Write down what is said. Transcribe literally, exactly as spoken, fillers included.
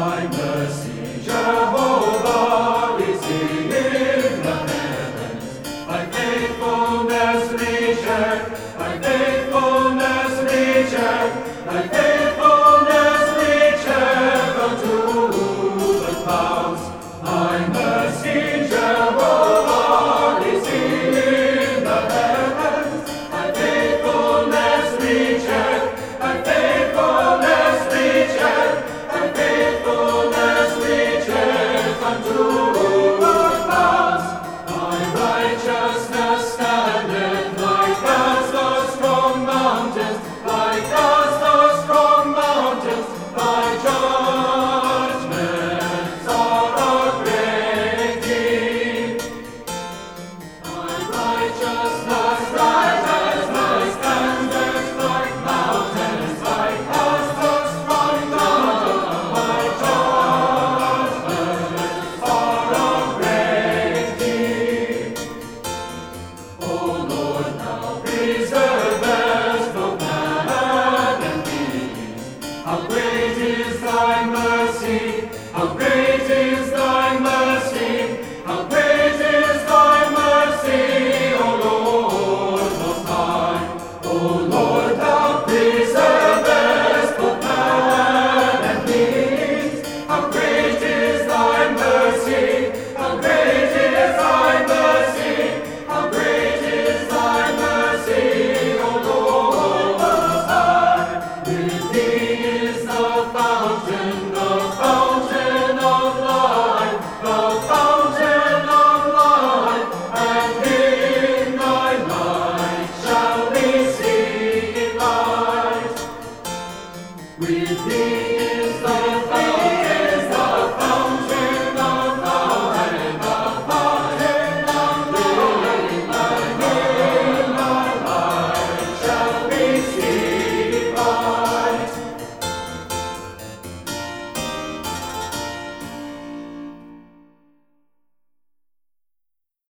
Thy mercy, Jehovah, is in the heavens. Thy faithfulness reacheth, Thy faithfulness reacheth, Thy faithfulness reacheth unto the clouds. Thy mercy, Jehovah, is in the heavens. Thy faithfulness reacheth, Thy faithfulness reacheth, Thy faithfulness reacheth unto the clouds. Thy righteousness standeth like as the strong mountains, like as the strong mountains. Thy judgments are a great deep. Thy righteousness righteousness standeth like mountains, like as the strong mountains. Thy judgments are a great deep. O Lord, thou preserve